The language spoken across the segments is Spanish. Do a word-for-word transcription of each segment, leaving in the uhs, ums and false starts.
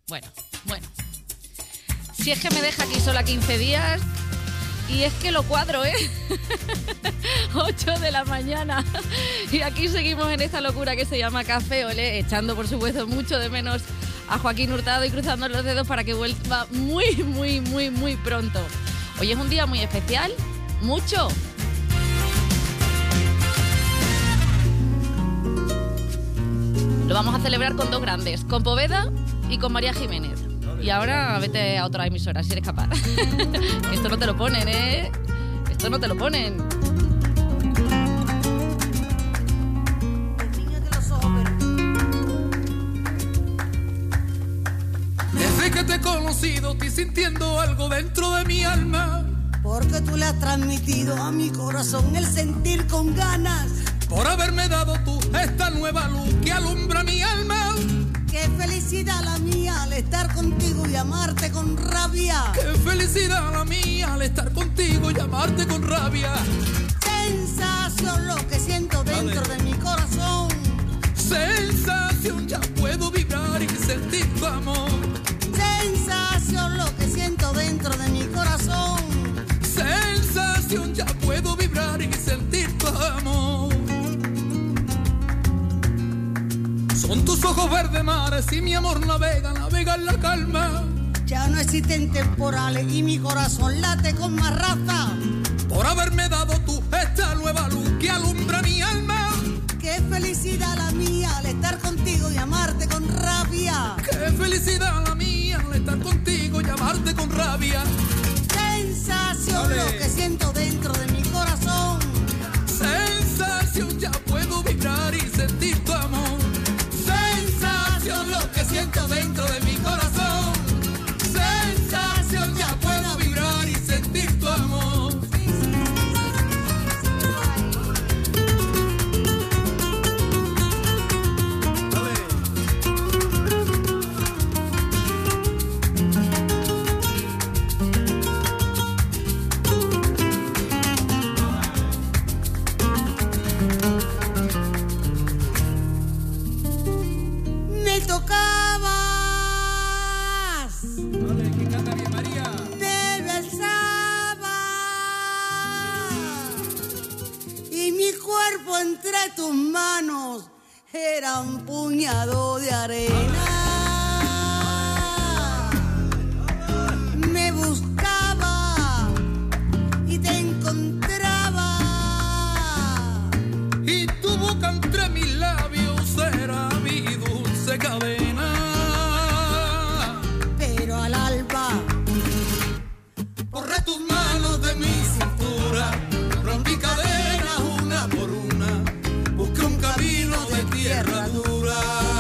Bueno, bueno. Si es que me deja aquí sola quince días... Y es que lo cuadro, ¿eh? ocho de la mañana. Y aquí seguimos en esta locura que se llama Café Olé, echando, por supuesto, mucho de menos a Joaquín Hurtado y cruzando los dedos para que vuelva muy, muy, muy, muy pronto. Hoy es un día muy especial. Mucho. Lo vamos a celebrar con dos grandes, con Poveda y con María Jiménez. Y ahora vete a otra emisora si eres capaz. Esto no te lo ponen, ¿eh? Esto no te lo ponen. Desde que te he conocido estoy sintiendo algo dentro de mi alma. Porque tú le has transmitido a mi corazón el sentir con ganas. Por haberme dado tú esta nueva luz que alumbra mi alma. Qué felicidad la mía al estar contigo y amarte con rabia. Qué felicidad la mía al estar contigo y amarte con rabia. Sensación lo que siento dentro Dale. de mi corazón. Sensación, ya puedo vibrar y sentir tu amor. Sensación lo que siento dentro de mi corazón. Sensación, ya puedo vibrar y sentir tu amor. Son tus ojos verdes mares y mi amor navega, navega en la calma. Ya no existen temporales y mi corazón late con más raza. Por haberme dado tú esta nueva luz que alumbra mi alma. Qué felicidad la mía al estar contigo y amarte con rabia. Qué felicidad la mía al estar contigo y amarte con rabia. Sensación Dale. Lo que siento dentro de mi corazón. Sensación, ya puedo vibrar y sentir tu amor. Sensación, lo que siento dentro de mi corazón. Sensación, ya puedo vibrar y sentir tu amor. Me tocabas, Dale, que canta bien, María. te besaba y mi cuerpo entre tus manos era un puñado de arena. Me buscaba y te encontraba Y tu boca entre mis labios era mi dulce cadena. pero al alba Borré tus manos de mi cintura, rompí cadenas una por una, busqué un camino de tierra dura.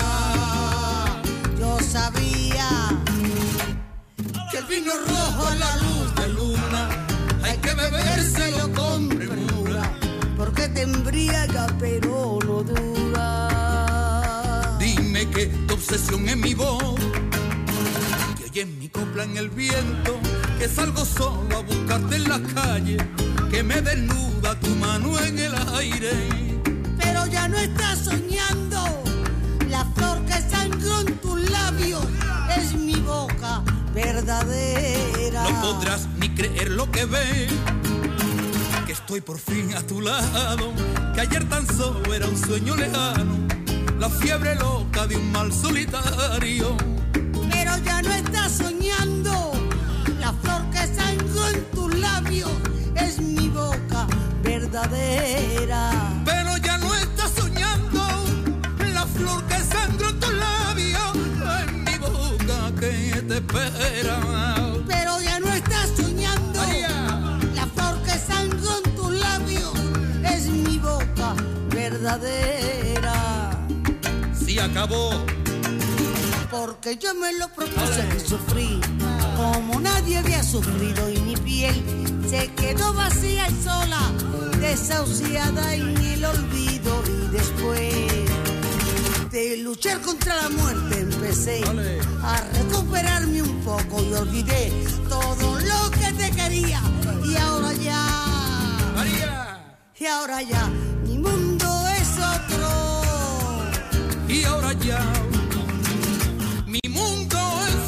yo sabía Que el vino rojo a la luz de luna hay que bebérselo con premura. porque te embriaga pero no dura. Dime que tu obsesión es mi voz, que oyes mi copla en el viento, que salgo solo a buscarte en las calles, que me desnuda tu mano en el aire. Pero ya no estás soñando, la flor que sangró en tus labios es mi boca verdadera. No podrás ni creer lo que ves, que estoy por fin a tu lado, que ayer tan solo era un sueño lejano, la fiebre loca de un mal solitario. Pero ya no estás soñando, la flor que sangró en tus labios es mi boca verdadera. Pero ya no estás soñando, la flor que sangró en tus labios en mi boca que te espera. Pero ya no estás soñando, María. la flor que sangró en tus labios es mi boca verdadera. Sí acabó. Porque yo me lo propuse y sufrí como nadie había sufrido y mi piel se quedó vacía y sola, desahuciada en el olvido. Y después de luchar contra la muerte empecé Dale. a recuperarme un poco y olvidé todo lo que te quería. Y ahora ya, María. y ahora ya, mi mundo es otro. Y ahora ya, mi mundo es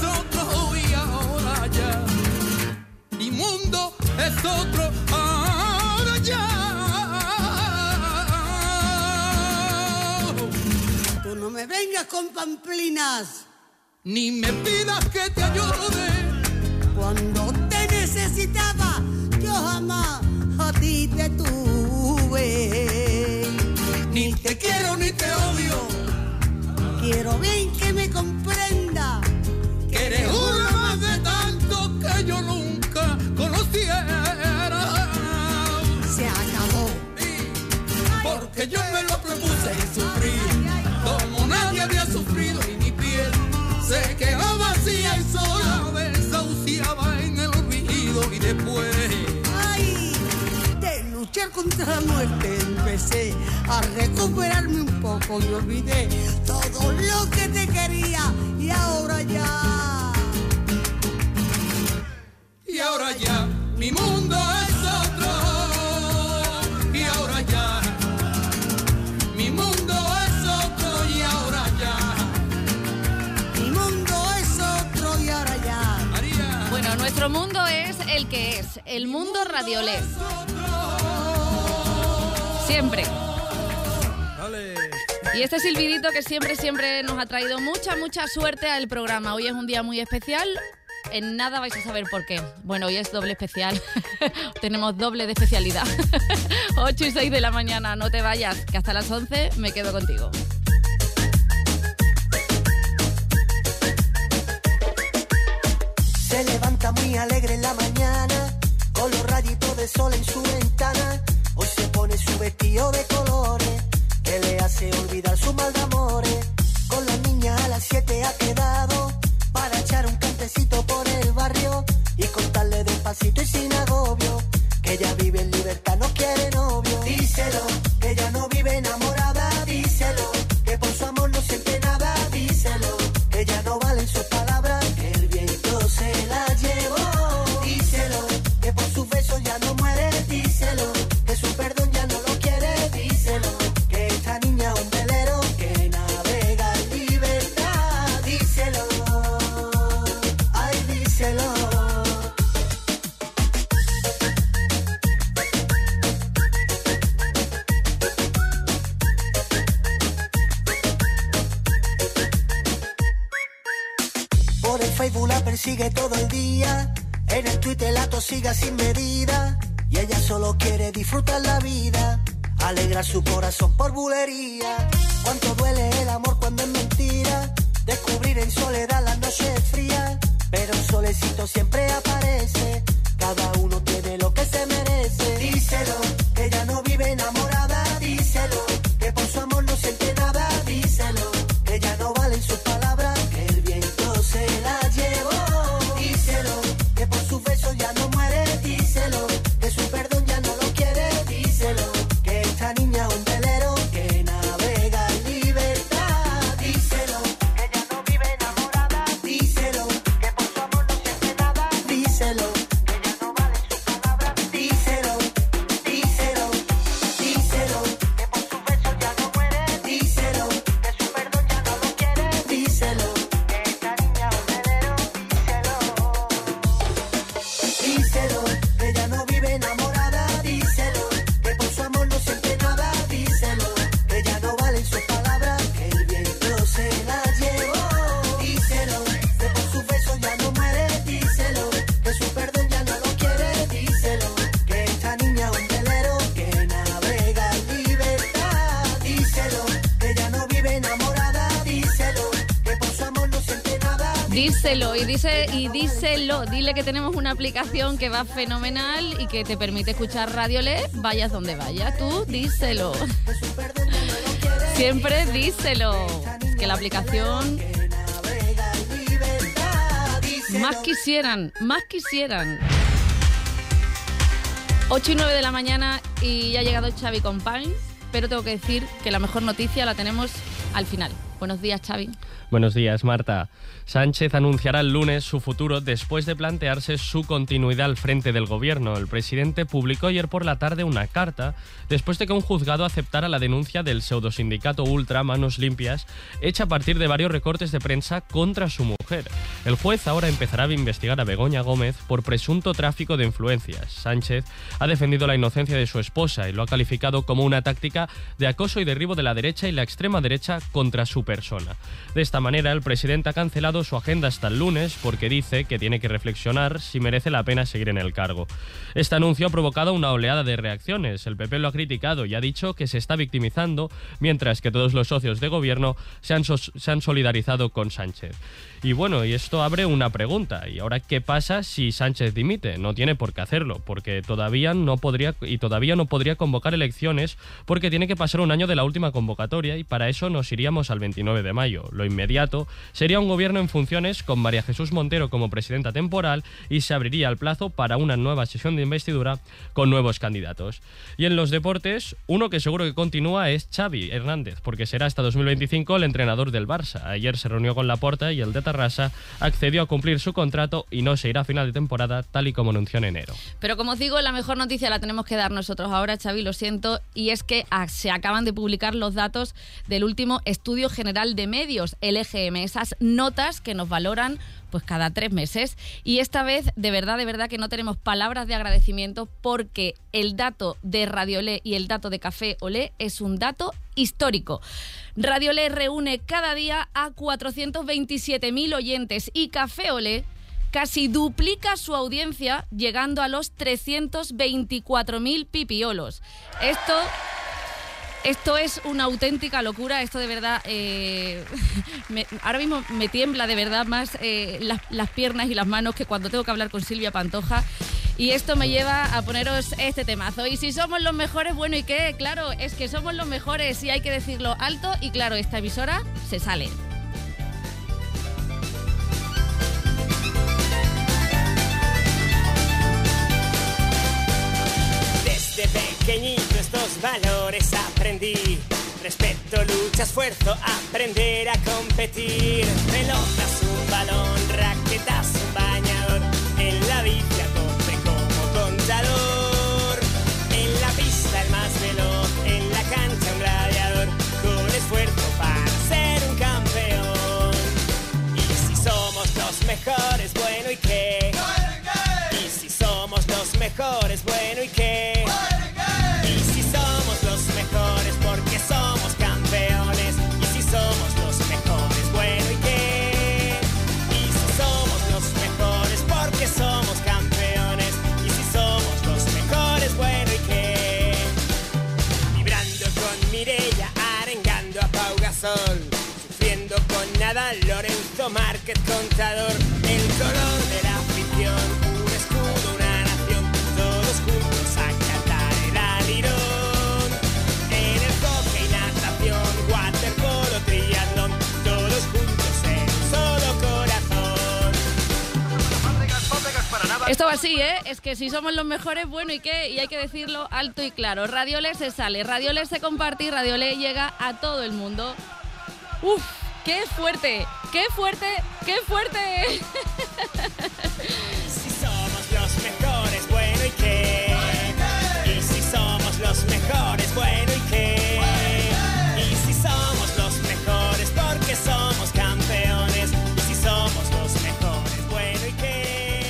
con pamplinas. Ni me pidas que te ayude. Cuando te necesitaba, yo jamás a ti te tuve. Ni te quiero ni te odio. Quiero bien que me comprenda que eres una más de tanto que yo nunca conociera. Se acabó. Sí, porque yo me lo propuse y sufrí como nadie había sufrido y mi piel se quedó vacía y sola, desahuciaba en el olvido y después. Ay, de luchar contra la muerte empecé a recuperarme un poco y olvidé todo lo que te quería y ahora ya. Y ahora ya mi mundo es otro. Y ahora ya mi mundo es otro. Y ahora ya mi mundo es otro. Y ahora ya. María. Bueno, nuestro mundo es el que es, el mundo Radiolé. Siempre. Dale. Y este silbidito que siempre, siempre nos ha traído mucha, mucha suerte al programa. Hoy es un día muy especial. En nada vais a saber por qué. Bueno, hoy es doble especial. Tenemos doble de especialidad. ocho y seis de la mañana. No te vayas, que hasta las once me quedo contigo. Se levanta muy alegre en la mañana, con los rayitos de sol en su ventana. Hoy se pone su vestido de colores, que le hace olvidar su mal de amores. Con la niña a las siete ha quedado, para echar un cantecito por el barrio y contarle despacito y sin agobio, que ella vive en libertad, no quiere novio. Díselo, que ella no vive enamorada. Díselo, que por su amor no siente nada. Díselo, que ella no valen sus palabras, que el viento se la llevó. Díselo, que por sus besos ya no muere. Díselo, que su perdón ya no lo quiere. Díselo, que esta niña es un velero que navega en libertad. Díselo, ay, díselo. Por el Facebook la persigue todo el día, en el Twitter la tosiga sin medida, y ella solo quiere disfrutar la vida, alegrar su corazón por bulería. Cuánto duele el amor cuando es mentira, descubrir en soledad las noches frías, pero un solecito siempre aparece, cada uno tiene lo que se merece. Díselo, que ella no vive enamorada. Díselo, que por su amor no siente nada. Díselo, que ella no valen sus palabras, que el viento se la llevó. Díselo, que por sus besos ya no muere. Díselo, que su perdón ya no lo quiere. Díselo, que esta niña es un velero que navega en libertad. Díselo, que ella no vive enamorada. Díselo, que por su amor no siente nada. Díselo, que ella no vale sus palabras. Díselo, díselo, díselo, que por sus besos ya no muere. Díselo, que su perdón ya no lo quiere. Díselo, que esta niña es un velero. Díselo, díselo, que ella no vive enamorada. Díselo, que por su amor no siente nada. Díselo, que ella no valen sus palabras, que el viento se la llevó. Díselo, que por sus besos ya no muere. Díselo, que su perdón ya no lo quiere. Díselo, que esta niña es un velero que navega en libertad. Díselo, que ella no vive enamorada. Díselo, que por su amor no siente nada. Díselo y dice y díselo, dile que tenemos una aplicación que va fenomenal y que te permite escuchar Radiolé, vayas donde vayas, tú díselo. Que su perdón ya no lo quiere. Siempre díselo. Es que la aplicación Que navega en libertad. Díselo. más quisieran, más quisieran. ocho y nueve de la mañana y ya ha llegado Xavi Companys, pero tengo que decir que la mejor noticia la tenemos al final. Buenos días, Xavi. Buenos días, Marta. Sánchez anunciará el lunes su futuro después de plantearse su continuidad al frente del gobierno. El presidente publicó ayer por la tarde una carta después de que un juzgado aceptara la denuncia del pseudosindicato Ultra Manos Limpias, hecha a partir de varios recortes de prensa contra su mujer. El juez ahora empezará a investigar a Begoña Gómez por presunto tráfico de influencias. Sánchez ha defendido la inocencia de su esposa y lo ha calificado como una táctica de acoso y derribo de la derecha y la extrema derecha contra su persona. De esta manera, el presidente ha cancelado su agenda hasta el lunes porque dice que tiene que reflexionar si merece la pena seguir en el cargo. Este anuncio ha provocado una oleada de reacciones. El P P lo ha criticado y ha dicho que se está victimizando, mientras que todos los socios de gobierno se han, so- se han solidarizado con Sánchez. Y bueno, y esto abre una pregunta. ¿Y ahora qué pasa si Sánchez dimite? No tiene por qué hacerlo, porque todavía no podría y todavía no podría convocar elecciones porque tiene que pasar un año de la última convocatoria y para eso nos iríamos al veintinueve de mayo. Lo inmediato sería un gobierno en funciones con María Jesús Montero como presidenta temporal y se abriría el plazo para una nueva sesión de investidura con nuevos candidatos. Y en los deportes, uno que seguro que continúa es Xavi Hernández, porque será hasta dos mil veinticinco el entrenador del Barça. Ayer se reunió con Laporta y el de Tarrasa accedió a cumplir su contrato y no se irá a final de temporada, tal y como anunció en enero. Pero como os digo, la mejor noticia la tenemos que dar nosotros ahora, Xavi, lo siento, y es que se acaban de publicar los datos del último Estudio General de Medios, el E G M, esas notas que nos valoran pues cada tres meses. Y esta vez, de verdad, de verdad que no tenemos palabras de agradecimiento porque el dato de Radio Olé y el dato de Café Olé es un dato histórico. Radio Olé reúne cada día a cuatrocientos veintisiete mil oyentes y Café Olé casi duplica su audiencia, llegando a los trescientos veinticuatro mil pipiolos. Esto... Esto es una auténtica locura, esto de verdad, eh, me, ahora mismo me tiembla de verdad más eh, las, las piernas y las manos que cuando tengo que hablar con Silvia Pantoja. Y esto me lleva a poneros este temazo. Y si somos los mejores, bueno, ¿y qué? Claro, es que somos los mejores y hay que decirlo alto y claro, esta emisora se sale. Desde pequeñito estos valores aprendí. Respeto, lucha, esfuerzo, aprender a competir. Pelotas, un balón, raquetas, un bañador. En la bici a tope como contador. En la pista el más veloz, en la cancha un gladiador. Con esfuerzo para ser un campeón. Y si somos los mejores, bueno, ¿y qué? Y si somos los mejores, bueno, ¿y qué? Y si somos los mejores porque somos campeones. Y si somos los mejores, bueno, ¿y qué? Y si somos los mejores porque somos campeones. Y si somos los mejores, bueno, ¿y qué? Vibrando con Mireia, arengando a Pau Gasol. Sufriendo con Nadal, Lorenzo Márquez, contador. El color de la afición. Esto va así, ¿eh? Es que si somos los mejores, bueno, ¿y qué? Y hay que decirlo alto y claro. Radio Olé se sale, Radio Olé se comparte y Radio Olé llega a todo el mundo. ¡Uf! ¡Qué fuerte! ¡Qué fuerte! ¡Qué fuerte! Si somos los mejores, bueno, ¿y qué? Y si somos los mejores, bueno, ¿y qué? Y si somos los mejores porque somos campeones. Y si somos los mejores, bueno, ¿y qué?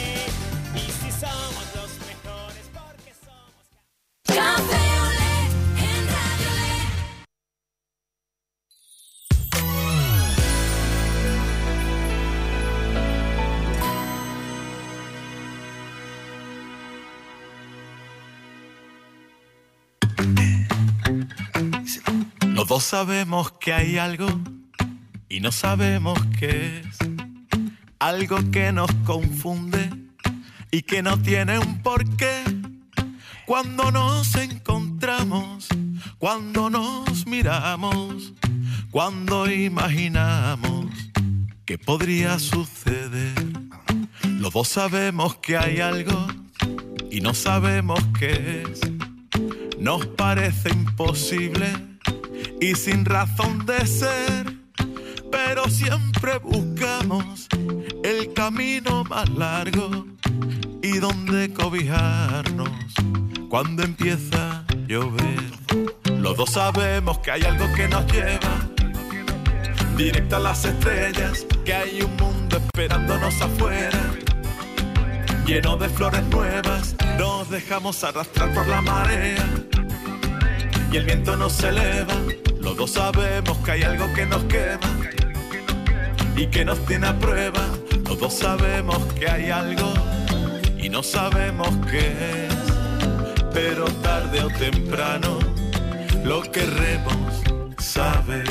Los dos sabemos que hay algo y no sabemos qué es. Algo que nos confunde y que no tiene un porqué. Cuando nos encontramos, cuando nos miramos, cuando imaginamos que podría suceder. Los dos sabemos que hay algo y no sabemos qué es. Nos parece imposible y sin razón de ser, pero siempre buscamos el camino más largo y donde cobijarnos cuando empieza a llover. Los dos sabemos que hay algo que nos lleva directo a las estrellas, que hay un mundo esperándonos afuera, lleno de flores nuevas. Nos dejamos arrastrar por la marea y el viento nos eleva. Los dos sabemos que hay algo que nos quema y que nos tiene a prueba. Los dos sabemos que hay algo y no sabemos qué es, pero tarde o temprano lo querremos saber.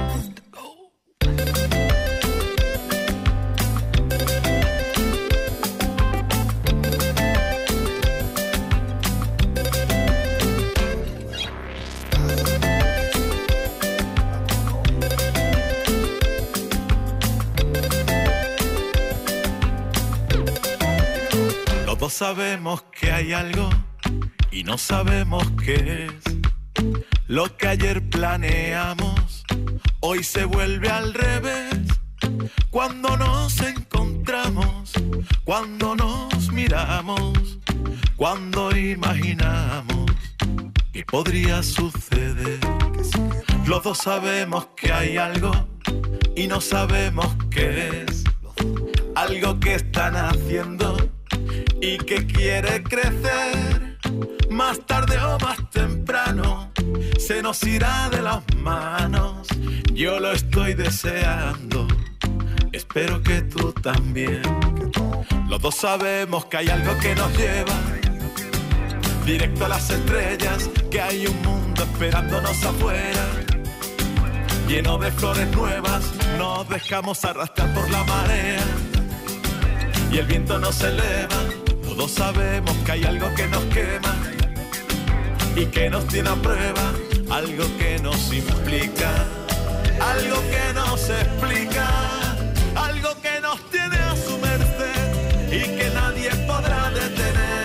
Todos sabemos que hay algo y no sabemos qué es. Lo que ayer planeamos hoy se vuelve al revés. Cuando nos encontramos, cuando nos miramos, cuando imaginamos que podría suceder. Los dos sabemos que hay algo y no sabemos qué es. Algo que están haciendo y que quiere crecer, más tarde o más temprano se nos irá de las manos. Yo lo estoy deseando, espero que tú también. Los dos sabemos que hay algo que nos lleva directo a las estrellas, que hay un mundo esperándonos afuera, lleno de flores nuevas. Nos dejamos arrastrar por la marea y el viento nos eleva. Todos sabemos que hay algo que nos quema y que nos tiene a prueba, algo que nos implica, algo que nos explica, algo que nos tiene a su merced y que nadie podrá detener.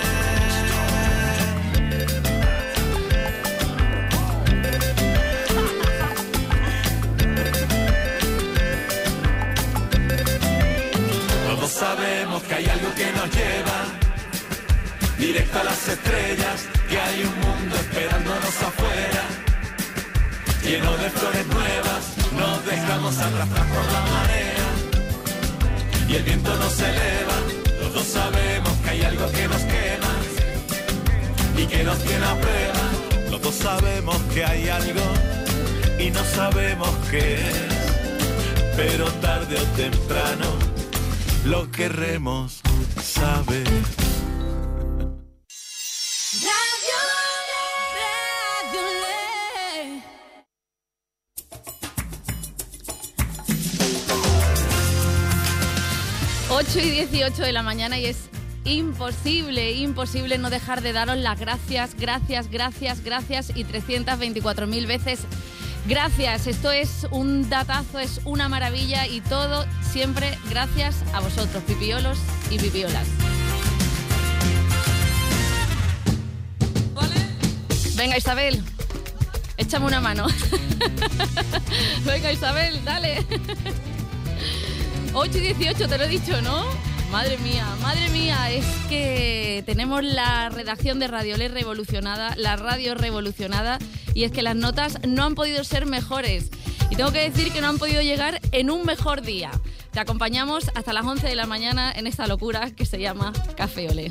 Todos sabemos que hay algo que nos lleva directo a las estrellas, que hay un mundo esperándonos afuera, lleno de flores nuevas. Nos dejamos arrastrar por la marea y el viento nos eleva. Los dos sabemos que hay algo que nos quema y que nos tiene a prueba. Los dos sabemos que hay algo y no sabemos qué es, pero tarde o temprano lo querremos saber. ocho y dieciocho de la mañana y es imposible, imposible no dejar de daros las gracias, gracias, gracias, gracias y trescientas veinticuatro mil veces gracias. Esto es un datazo, es una maravilla y todo siempre gracias a vosotros, pipiolos y pipiolas. ¿Vale? Venga, Isabel, échame una mano. Venga, Isabel, dale. ocho y dieciocho, te lo he dicho, ¿no? Madre mía, madre mía, es que tenemos la redacción de Radiolé revolucionada, la radio revolucionada, y es que las notas no han podido ser mejores. Y tengo que decir que no han podido llegar en un mejor día. Te acompañamos hasta las once de la mañana en esta locura que se llama Café Olé.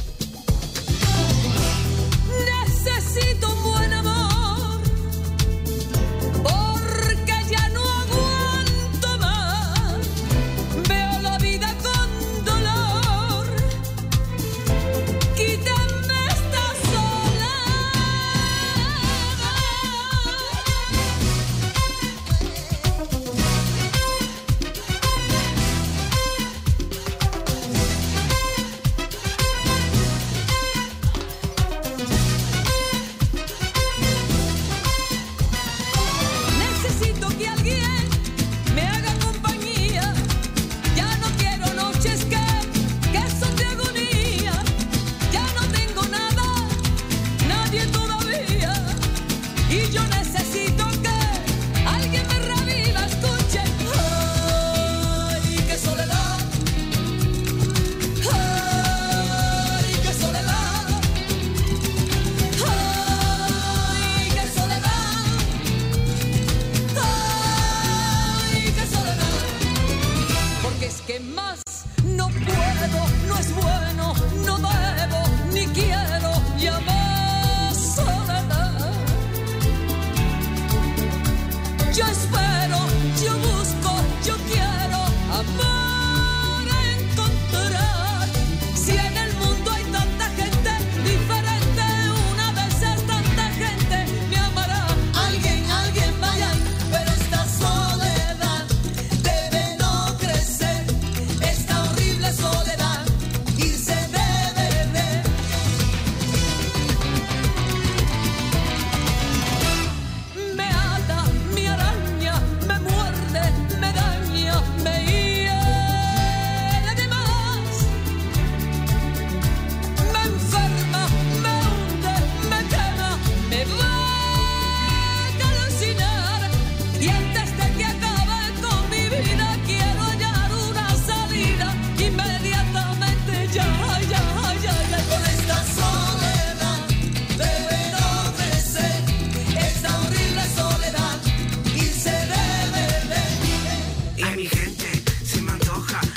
Necesito un buen amor, porque ya no aguanto más. Veo la vida con dolor, quítame esta soledad.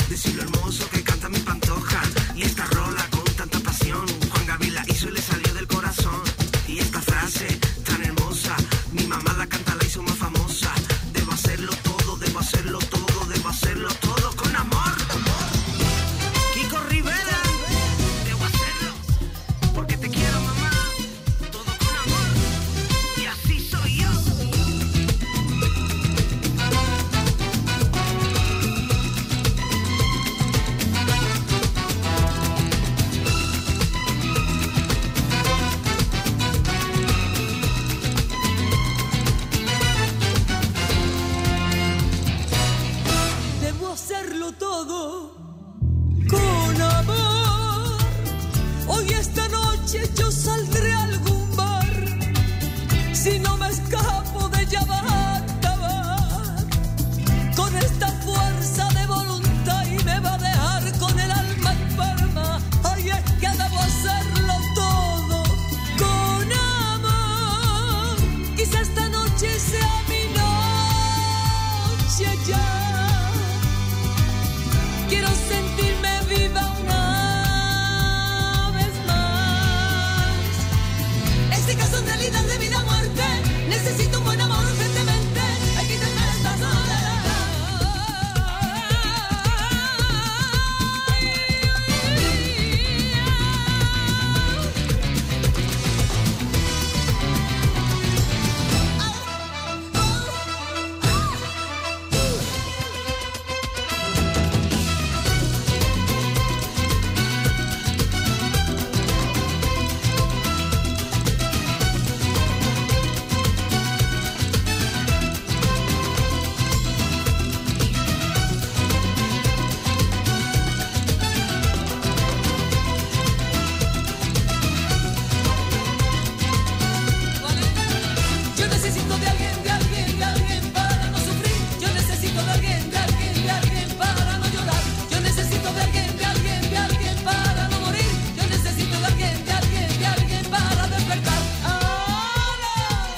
decir lo hermoso que canta mi pantoja. Y esta rola con tanta pasión, Juan Gabriel la hizo y le salió del corazón. Y esta frase tan hermosa, mi mamá la canta, la hizo más famosa. Debo hacerlo todo, debo hacerlo todo, debo hacerlo todo con amor. Kiko Rivera, debo hacerlo porque te quiero, mamá. Todo con amor y así soy yo. Debo hacerlo todo con amor. Hoy esta noche yo saldré a algún bar. Si no me escapo de ella va a acabar con esta fuerza de voluntad y me va a dejar con el alma enferma. Ay, es que debo hacerlo todo con amor. Quizá esta noche sea mi noche ya. Quiero sentirme viva una vez más. Este caso en realidad de vida o muerte. Necesito un buen amor urgentemente. Hay que quitarme esta soledad. Yo necesito de alguien, de alguien, de alguien para no sufrir. Yo necesito de alguien, de alguien, de alguien para no llorar. Yo necesito de alguien, de alguien, de alguien para no morir. Yo necesito de alguien, de alguien, de alguien para despertar. Ahora.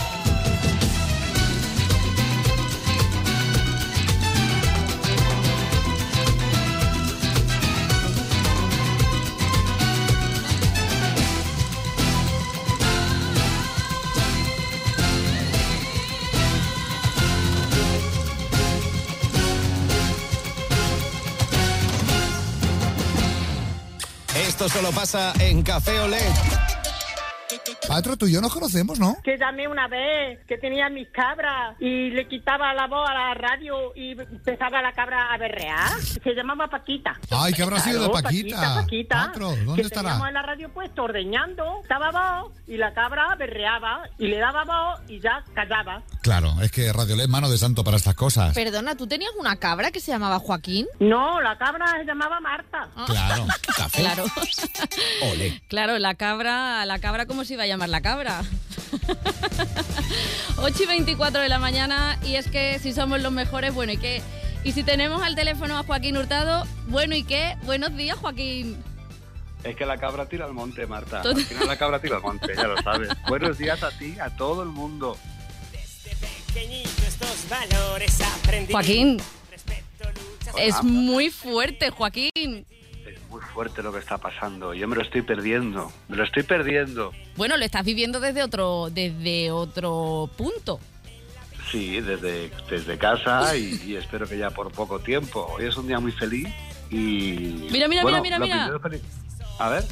Esto solo pasa en Café Olé. Patro, tú y yo nos conocemos, ¿no? Que llamé una vez, que tenía mis cabras y le quitaba la voz a la radio y empezaba la cabra a berrear. Se llamaba Paquita. Ay, ¿qué habrá sido de Claro, Paquita? Paquita, Paquita. Patro, ¿dónde que estará? teníamos en la radio puesto ordeñando, estaba voz y la cabra berreaba y le daba voz y ya callaba. Claro, es que Radio Olé es mano de santo para estas cosas. Perdona, ¿tú tenías una cabra que se llamaba Joaquín? No, la cabra se llamaba Marta. Claro. Café Claro. Olé. Claro, la cabra, la cabra, ¿cómo se iba a llamar la cabra? ocho y veinticuatro de la mañana y es que si somos los mejores, bueno, ¿y qué? Y si tenemos al teléfono a Joaquín Hurtado, bueno, ¿y qué? Buenos días, Joaquín. Es que la cabra tira al monte, Marta. Todo- Al final la cabra tira al monte, ya lo sabes. Buenos días a ti, a todo el mundo. Pequeñito estos valores aprendí. Joaquín, Hola. es muy fuerte, Joaquín. Es muy fuerte lo que está pasando. Yo me lo estoy perdiendo. Me lo estoy perdiendo. Bueno, lo estás viviendo desde otro, desde otro punto. Sí, desde, desde casa y, y espero que ya por poco tiempo. Hoy es un día muy feliz y... Mira, mira, bueno, mira, lo mira, mira. primero feliz- A ver.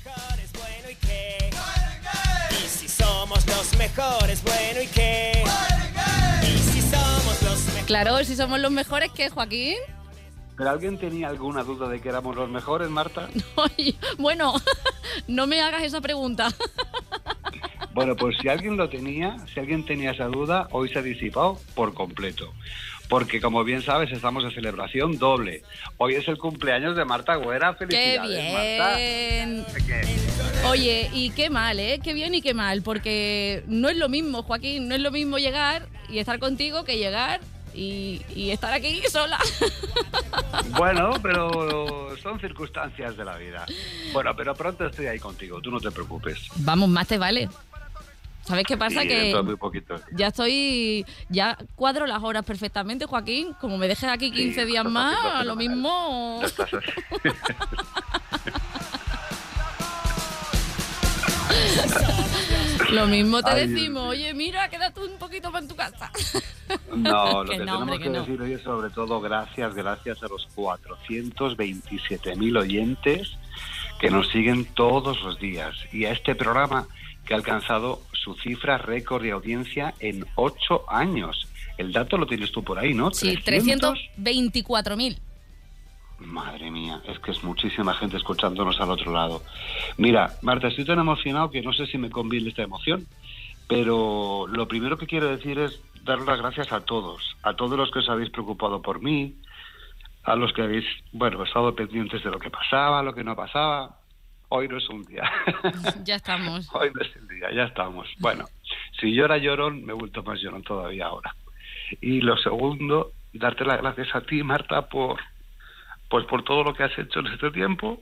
Y si somos los mejores, bueno, ¿y qué? Y si somos los mejores. Claro, si somos los mejores, ¿qué, Joaquín? ¿Pero alguien tenía alguna duda de que éramos los mejores, Marta? Ay, bueno, no me hagas esa pregunta. Bueno, pues si alguien lo tenía, si alguien tenía esa duda, hoy se ha disipado por completo. Porque, como bien sabes, estamos de celebración doble. Hoy es el cumpleaños de Marta Güera. ¡Qué ¡Felicidades, bien! Marta! ¿Qué? Oye, y qué mal, ¿eh? Qué bien y qué mal, porque no es lo mismo, Joaquín, no es lo mismo llegar y estar contigo que llegar y, y estar aquí sola. Bueno, pero son circunstancias de la vida. Bueno, pero pronto estoy ahí contigo, tú no te preocupes. Vamos, más te vale. ¿Sabes qué pasa? Sí, que dentro de muy poquito. ya estoy, ya cuadro las horas perfectamente, Joaquín. Como me dejes aquí quince Sí, días lo estás más, haciendo lo fenomenal. mismo. Lo estás haciendo. Lo mismo te Ay, Dios decimos, mío. oye, mira, quédate un poquito más en tu casa. No, lo que, Que no, tenemos hombre, que, que no. decir hoy es sobre todo gracias, gracias a los cuatrocientos veintisiete mil oyentes que nos siguen todos los días y a este programa que ha alcanzado su cifra récord de audiencia en ocho años. El dato lo tienes tú por ahí, ¿no? Sí, trescientos. trescientos veinticuatro mil. Madre mía, es que es muchísima gente escuchándonos al otro lado. Mira, Marta, estoy tan emocionado que no sé si me conviene esta emoción, pero lo primero que quiero decir es dar las gracias a todos, a todos los que os habéis preocupado por mí, a los que habéis, bueno, estado pendientes de lo que pasaba, lo que no pasaba. Hoy no es un día. Ya estamos. Hoy no es el día, ya estamos. Bueno, si yo era llorón, me he vuelto más llorón todavía ahora. Y lo segundo, darte las gracias a ti, Marta, por pues por todo lo que has hecho en este tiempo.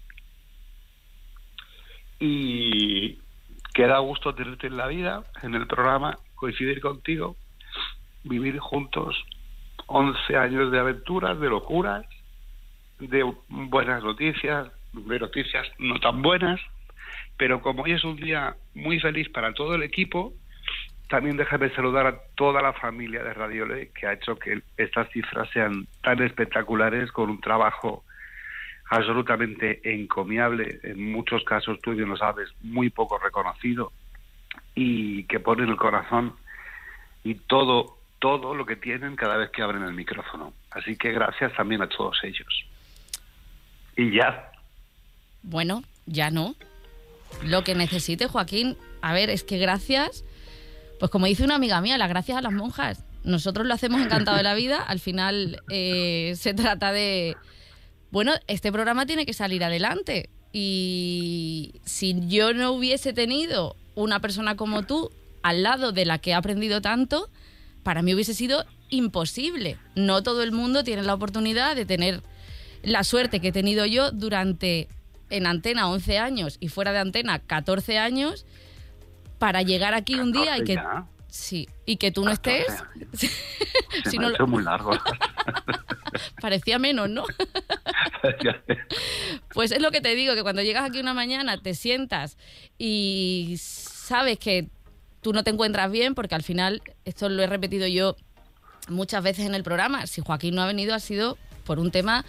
Y que da gusto tenerte en la vida, en el programa, coincidir contigo, vivir juntos once años de aventuras, de locuras, de buenas noticias, de noticias no tan buenas, pero como hoy es un día muy feliz para todo el equipo, también déjame saludar a toda la familia de Radio Olé, que ha hecho que estas cifras sean tan espectaculares, con un trabajo absolutamente encomiable, en muchos casos, tú bien lo sabes, muy poco reconocido, y que ponen el corazón y todo, todo lo que tienen cada vez que abren el micrófono. Así que gracias también a todos ellos. Y ya. Bueno, ya no. Lo que necesite, Joaquín. A ver, es que gracias, pues como dice una amiga mía, las gracias a las monjas. Nosotros lo hacemos encantado de la vida. Al final eh, se trata de... Bueno, este programa tiene que salir adelante. Y si yo no hubiese tenido una persona como tú al lado de la que he aprendido tanto, para mí hubiese sido imposible. No todo el mundo tiene la oportunidad de tener la suerte que he tenido yo durante, en antena, once años y fuera de antena, catorce años, para llegar aquí un día y que... Ya. Sí, y que tú no estés... Se Si me no ha lo- hecho muy largo. Parecía menos, ¿no? Pues es lo que te digo, que cuando llegas aquí una mañana te sientas y sabes que tú no te encuentras bien, porque al final, esto lo he repetido yo muchas veces en el programa, si Joaquín no ha venido ha sido por un tema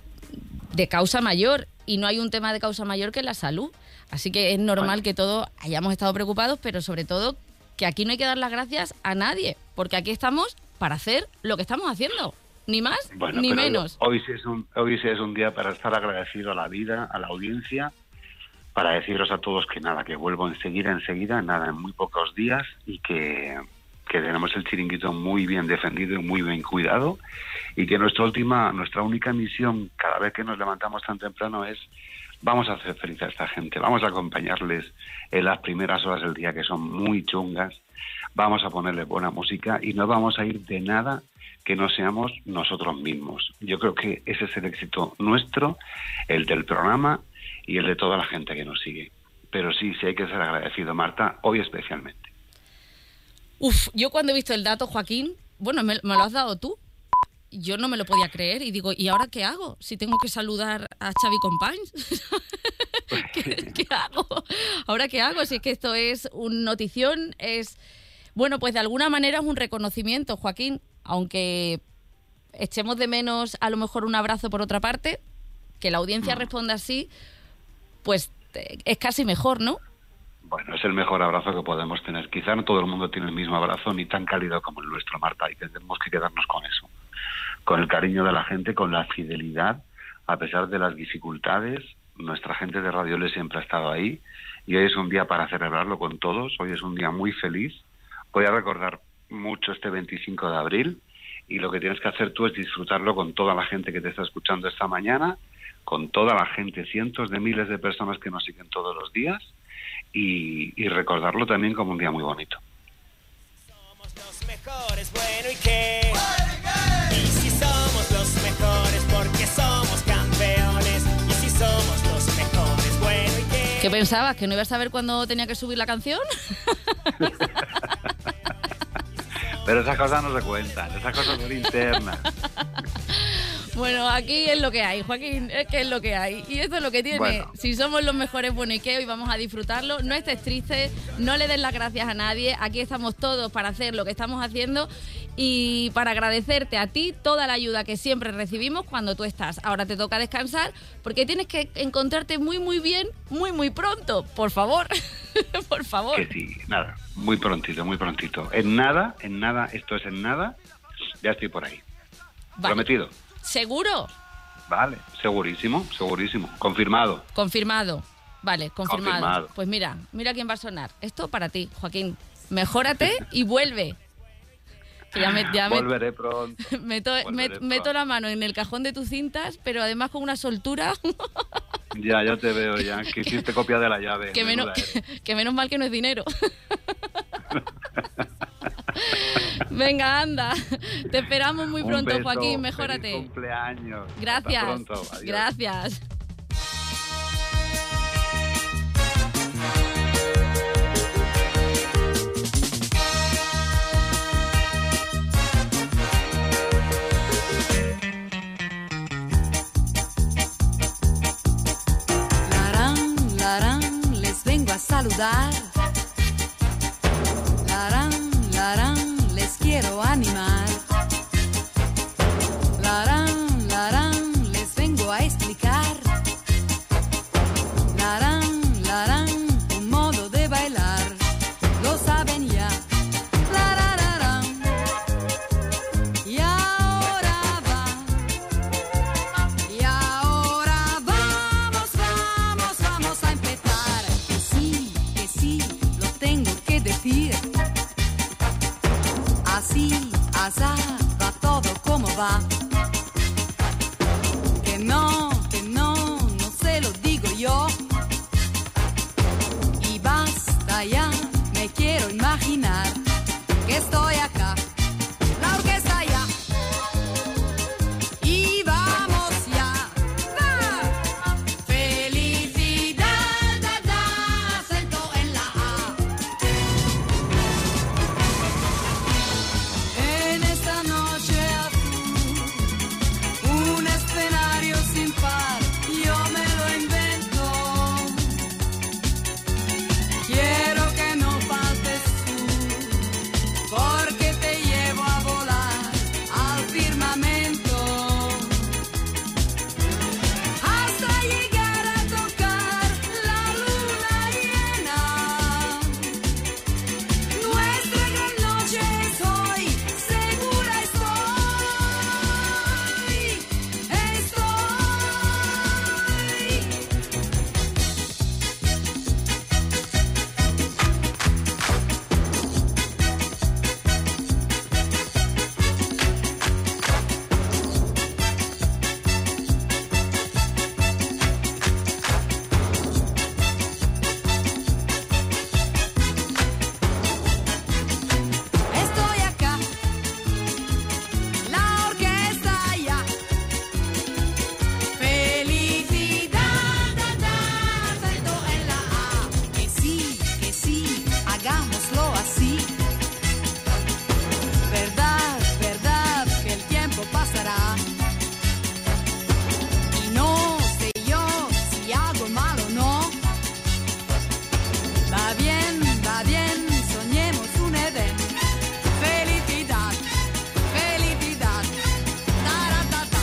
de causa mayor, y no hay un tema de causa mayor que la salud. Así que es normal que todos hayamos estado preocupados, pero sobre todo que aquí no hay que dar las gracias a nadie, porque aquí estamos para hacer lo que estamos haciendo, ni más Bueno, ni pero menos. Hoy sí, es un, hoy sí es un día para estar agradecido a la vida, a la audiencia, para deciros a todos que nada, que vuelvo enseguida, enseguida, nada, en muy pocos días, y que, que tenemos el chiringuito muy bien defendido y muy bien cuidado, y que nuestra última, nuestra única misión cada vez que nos levantamos tan temprano es: vamos a hacer feliz a esta gente, vamos a acompañarles en las primeras horas del día, que son muy chungas, vamos a ponerles buena música y no vamos a ir de nada que no seamos nosotros mismos. Yo creo que ese es el éxito nuestro, el del programa y el de toda la gente que nos sigue. Pero sí, sí hay que ser agradecido, Marta, hoy especialmente. Uf, yo cuando he visto el dato, Joaquín, bueno, me, me lo has dado tú. Yo no me lo podía creer y digo, ¿y ahora qué hago? Si tengo que saludar a Xavi Companys. ¿Qué, qué hago? ¿Ahora qué hago? Si es que esto es una notición, es... Bueno, pues de alguna manera es un reconocimiento, Joaquín, aunque echemos de menos a lo mejor un abrazo por otra parte, que la audiencia responda así, pues eh, es casi mejor, ¿no? Bueno, es el mejor abrazo que podemos tener. Quizá no todo el mundo tiene el mismo abrazo, ni tan cálido como el nuestro, Marta, y tenemos que quedarnos con eso. Con el cariño de la gente, con la fidelidad, a pesar de las dificultades. Nuestra gente de Radio Olé siempre ha estado ahí, y hoy es un día para celebrarlo con todos. Hoy es un día muy feliz. Voy a recordar mucho este veinticinco de abril, y lo que tienes que hacer tú es disfrutarlo con toda la gente que te está escuchando esta mañana, con toda la gente, cientos de miles de personas que nos siguen todos los días, y, y recordarlo también como un día muy bonito. Somos los mejores, bueno, ¿y qué? Y si somos los mejores porque somos campeones. Y si somos los mejores, bueno, ¿y qué? ¿Qué pensabas? ¿Que no ibas a saber cuándo tenía que subir la canción? Pero esas cosas no se cuentan, esas cosas son internas. Bueno, aquí es lo que hay, Joaquín, es que es lo que hay. Y esto es lo que tiene. Bueno. Si somos los mejores, bueno, ¿y qué? Hoy vamos a disfrutarlo. No estés triste, no le des las gracias a nadie. Aquí estamos todos para hacer lo que estamos haciendo y para agradecerte a ti toda la ayuda que siempre recibimos cuando tú estás. Ahora te toca descansar porque tienes que encontrarte muy, muy bien, muy, muy pronto. Por favor, por favor. Que sí, nada, muy prontito, muy prontito. En nada, en nada, esto es en nada, ya estoy por ahí. Vale. Prometido. ¿Seguro? Vale, segurísimo, segurísimo. Confirmado. Confirmado. Vale, confirmado. Confirmado. Pues mira, mira quién va a sonar. Esto para ti, Joaquín. Mejórate y vuelve. Que ya me, ya me- Volveré pronto. meto, Volveré met- pronto. meto la mano en el cajón de tus cintas, pero además con una soltura Ya, ya te veo ya, que hiciste copia de la llave. que, menos, menuda eres. que menos mal que no es dinero. Venga, anda. Te esperamos muy Un pronto, beso, Joaquín. feliz Mejórate. cumpleaños. Gracias. Hasta pronto. Adiós. Gracias. Larán, larán, les vengo a saludar. Larán, larán, les quiero animar. Larán, larán, les vengo a explicar. Larán, larán, un modo de bailar. Lo saben ya. Larararán. Y ahora va. Y ahora vamos, vamos, vamos a empezar. Que sí, que sí, lo tengo que decir. Así, asá, va todo como va. Que no, que no, no se lo digo yo. Y basta ya, me quiero imaginar que estoy acá, la orquesta ya. Y vamos ya. ¡Va! Felicidad, da, da, acento en la A. En esta noche azul, un escenario sin par, yo me lo invento. Quiero que no faltes tú, porque te llevo a volar al firmamento, hasta llegar a tocar la luna llena. Nuestra gran noche es hoy, segura estoy, estoy. Estoy acá, la orquesta ya. Felicidad, da, da, acento en la A. Que sí, que sí, hagámoslo así. Verdad, verdad, que el tiempo pasará. Y no sé yo si hago mal o no. Va bien, va bien, soñemos un Edén. Felicidad, felicidad, taratata.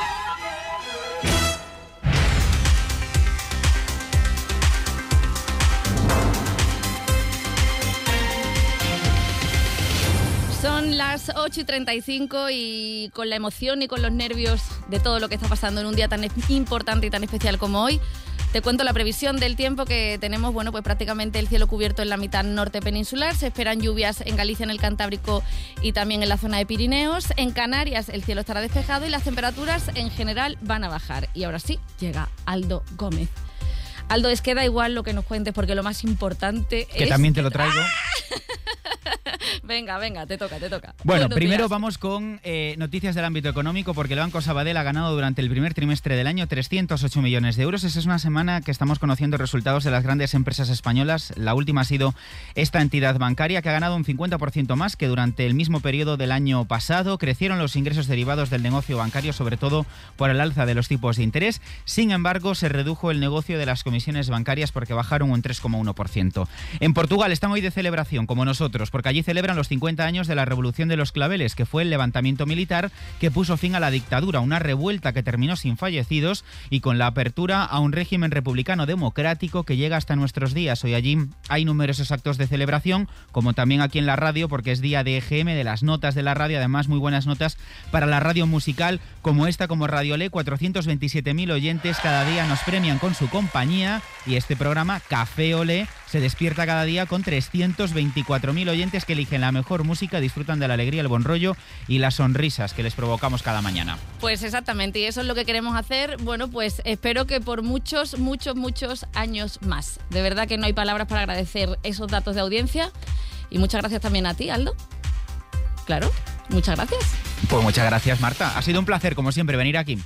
Son las ocho y treinta y cinco y con la emoción y con los nervios de todo lo que está pasando en un día tan importante y tan especial como hoy, te cuento la previsión del tiempo que tenemos. Bueno, pues prácticamente el cielo cubierto en la mitad norte peninsular. Se esperan lluvias en Galicia, en el Cantábrico y también en la zona de Pirineos. En Canarias el cielo estará despejado y las temperaturas en general van a bajar. Y ahora sí, llega Aldo Gómez. Aldo, es que da igual lo que nos cuentes porque lo más importante Que es... también te lo traigo. Venga, venga, te toca, te toca. Bueno, Buenos primero días. vamos con eh, noticias del ámbito económico, porque el Banco Sabadell ha ganado durante el primer trimestre del año trescientos ocho millones de euros. Esa es una semana que estamos conociendo resultados de las grandes empresas españolas. La última ha sido esta entidad bancaria, que ha ganado un cincuenta por ciento más que durante el mismo periodo del año pasado. Crecieron los ingresos derivados del negocio bancario, sobre todo por el alza de los tipos de interés. Sin embargo, se redujo el negocio de las comisiones bancarias porque bajaron un tres coma uno por ciento. En Portugal están hoy de celebración, como nosotros, porque allí celebran los cincuenta años de la Revolución de los Claveles, que fue el levantamiento militar que puso fin a la dictadura, una revuelta que terminó sin fallecidos y con la apertura a un régimen republicano democrático que llega hasta nuestros días. Hoy allí hay numerosos actos de celebración, como también aquí en la radio, porque es día de E G M, de las notas de la radio, además muy buenas notas para la radio musical como esta, como Radio Olé. cuatrocientos veintisiete mil oyentes cada día nos premian con su compañía, y este programa Café Olé se despierta cada día con trescientos veinticuatro mil oyentes que eligen la mejor música, disfrutan de la alegría, el buen rollo y las sonrisas que les provocamos cada mañana. Pues exactamente, y eso es lo que queremos hacer. Bueno, pues espero que por muchos, muchos, muchos años más. De verdad que no hay palabras para agradecer esos datos de audiencia. Y muchas gracias también a ti, Aldo. Claro, muchas gracias. Pues muchas gracias, Marta. Ha sido un placer, como siempre, venir aquí.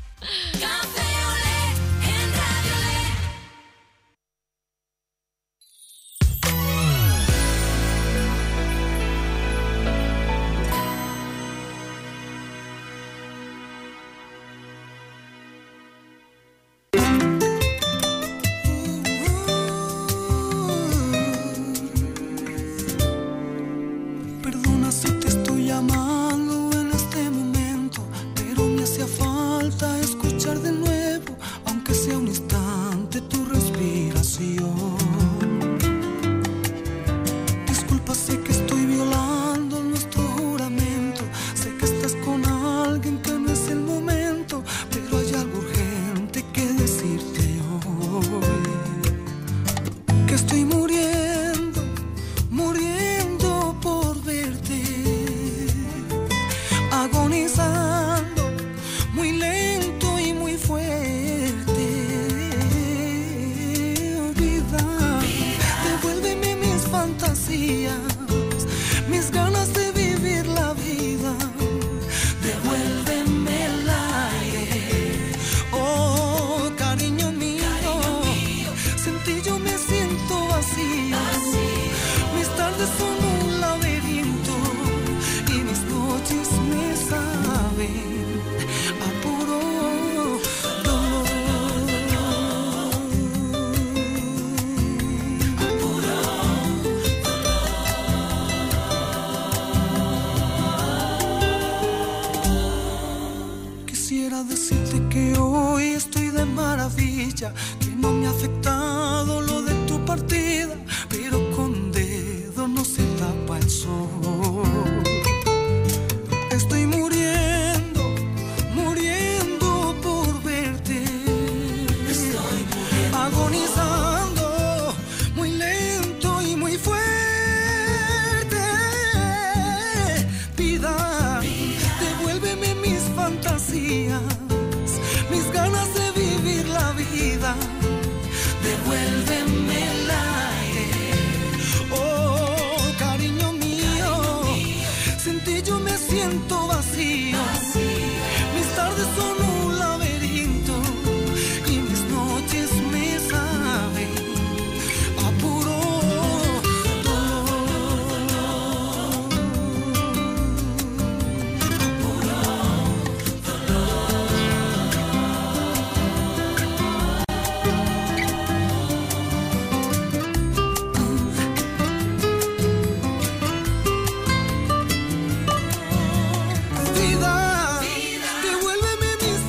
Perdona si te estoy llamando en este momento, pero me hacía falta escuchar de nuevo, aunque sea un instante, tu respiración. Disculpa, sé que estoy violando nuestro juramento, sé que estás con alguien que no es el momento, pero hay algo urgente que decirte hoy, que estoy muriendo, muriendo por verte, agonizando, muy lento y muy fuerte. Vida, devuélveme mis fantasías, mis ganas de vivir la vida, devuélveme el aire. Oh, cariño mío, sin ti yo me siento vacío. Mis tardes son un laberinto y mis noches me saben a puro dolor. A puro dolor. Quisiera decirte que hoy estoy de maravilla, que no me ha afectado lo de tu partida, pero con un dedo no se tapa el sol. Estoy muriendo, muriendo por verte. Estoy muriendo, agonizando, muy lento y muy fuerte. Vida, devuélveme mis fantasías, mis ganas de vivir la vida, devuélveme el aire. Oh, cariño mío, sin ti yo me siento vacío. Mis tardes son un laberinto y mis noches me saben a puro vida, devuélveme mis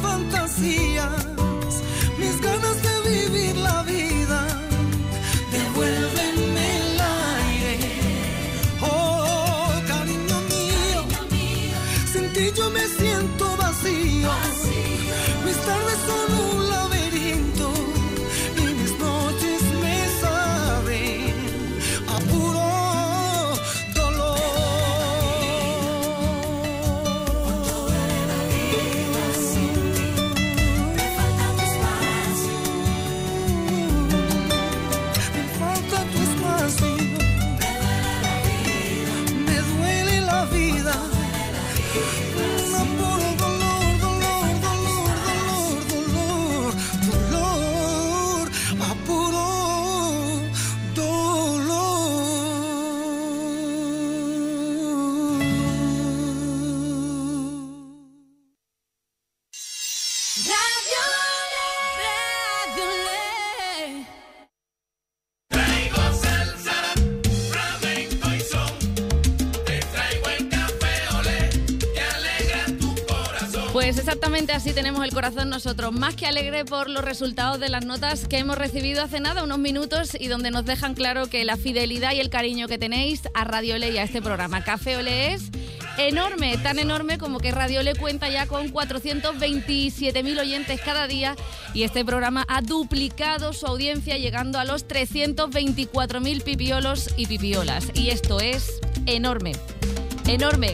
Pues exactamente así tenemos el corazón nosotros, más que alegre por los resultados de las notas que hemos recibido hace nada, unos minutos, y donde nos dejan claro que la fidelidad y el cariño que tenéis a Radio Olé y a este programa Café Olé es enorme, tan enorme como que Radio Olé cuenta ya con cuatrocientos veintisiete mil oyentes cada día, y este programa ha duplicado su audiencia llegando a los trescientos veinticuatro mil pipiolos y pipiolas, y esto es enorme, enorme.